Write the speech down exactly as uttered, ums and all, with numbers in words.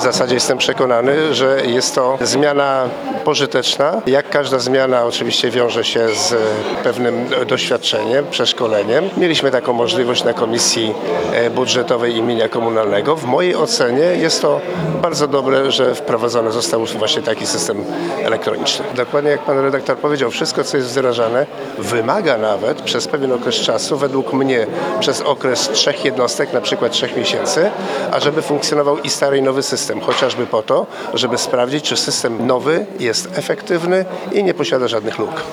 W zasadzie jestem przekonany, że jest to zmiana pożyteczna. Jak każda zmiana oczywiście wiąże się z pewnym doświadczeniem, przeszkoleniem. Mieliśmy taką możliwość na Komisji Budżetowej i Mienia Komunalnego. W mojej ocenie jest to bardzo dobre, że wprowadzony został właśnie taki system elektroniczny. Dokładnie jak pan redaktor powiedział, wszystko co jest wdrażane wymaga nawet przez pewien okres czasu, według mnie przez okres trzech jednostek, na przykład trzech miesięcy, ażeby funkcjonował i stary i nowy system, chociażby po to, żeby sprawdzić, czy system nowy jest efektywny i nie posiada żadnych luk.